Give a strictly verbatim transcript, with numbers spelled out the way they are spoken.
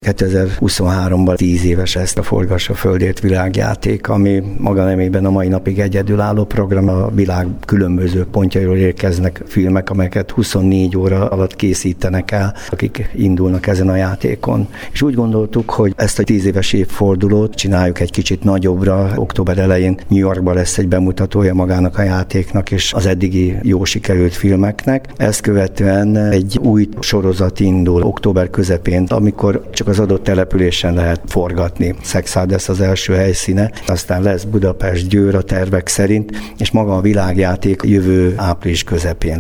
kétezer-huszonháromban tíz éves ezt a Forgassa Földért világjáték, ami maga nemében a mai napig egyedülálló program. A világ különböző pontjairól érkeznek filmek, amelyeket huszonnégy óra alatt készítenek el, akik indulnak ezen a játékon. És úgy gondoltuk, hogy ezt a tíz éves évfordulót csináljuk egy kicsit nagyobbra. Október elején New Yorkban lesz egy bemutatója magának a játéknak és az eddigi jó sikerült filmeknek. Ezt követően egy új sorozat indul október közepén, amikor csak az adott településen lehet forgatni. Szexárd lesz az első helyszíne, aztán lesz Budapest, Győr a tervek szerint, és maga a világjáték jövő április közepén.